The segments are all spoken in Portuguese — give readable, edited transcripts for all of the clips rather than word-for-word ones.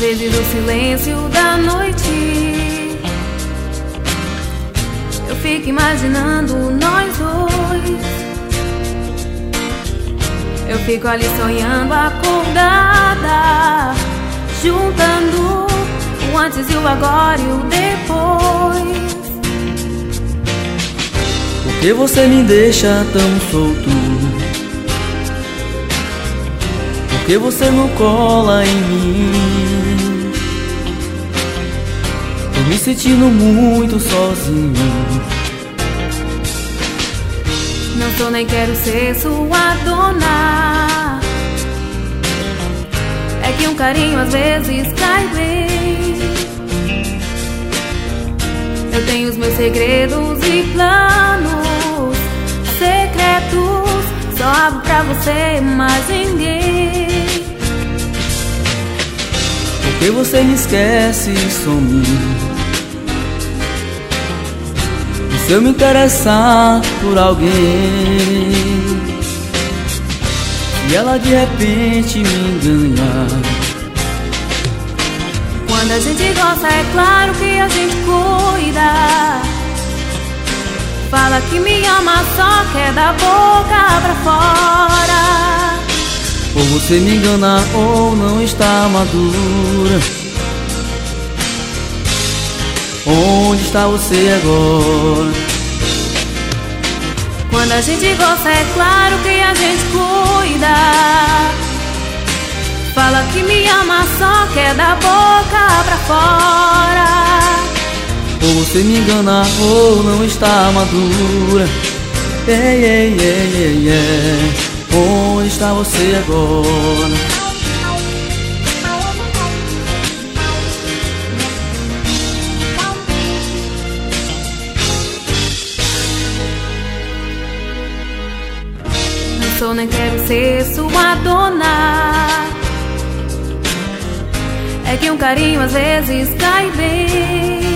vezes o silêncio da noite eu fico imaginando nós dois. Eu fico ali sonhando acordada, juntando o antes e o agora e o depois. Por que você me deixa tão solto? Por que você não cola em mim? Tô me sentindo muito sozinho. Não sou nem quero ser sua dona. É que um carinho às vezes cai bem. Eu tenho os meus segredos e planos secretos, só abro pra você, mais ninguém. Por que você me esquece e some? E se eu me interessar por alguém, e ela de repente me enganar? Quando a gente gosta é claro que a gente cuida. Fala que me ama, só quer da boca pra fora. Ou você me engana ou não está madura. Onde está você agora? Quando a gente gosta é claro que a gente cuida. Fala que me ama, só quer da boca pra fora. Ou você me engana ou não está madura. Ei, ei, ei, ei, ei. Onde está você agora? Não sou nem quero ser sua dona. É que um carinho às vezes cai bem.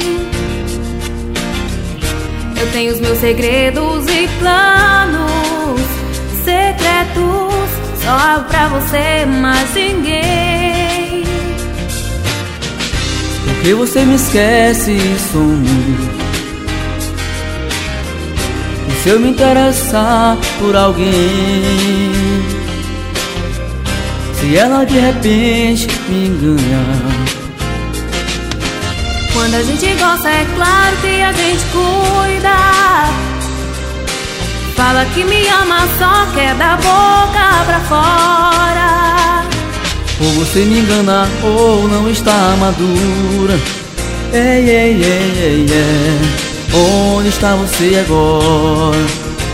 Eu tenho os meus segredos e planos secretos, só abro pra você, mais ninguém. Por que você me esquece e some? E se eu me interessar por alguém, se ela de repente me enganar? Quando a gente gosta é claro que a gente cuida. Fala que me ama, só quer da boca pra fora. Ou você me engana ou não está madura. Ei, ei, ei, ei, ei. Onde está você agora?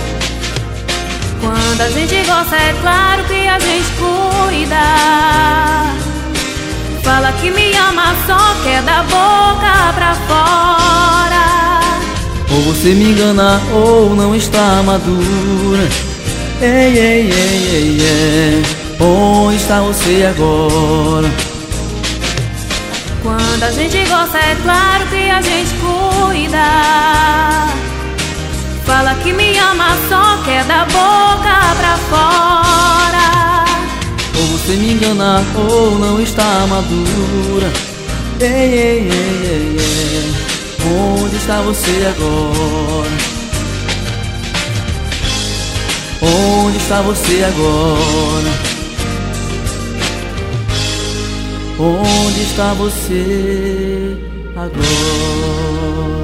Quando a gente gosta é claro que a gente cuida. Fala que me ama, só quer da boca pra fora. Ou você me engana ou não está madura. Ei, ei, ei, ei, ei. Onde está você agora? Quando a gente gosta é claro que a gente cuida. Fala que me ama, só quer da boca pra fora. Ou você me engana ou não está madura. Ei, ei, ei, ei, ei. Onde está você agora? Onde está você agora? Onde está você agora?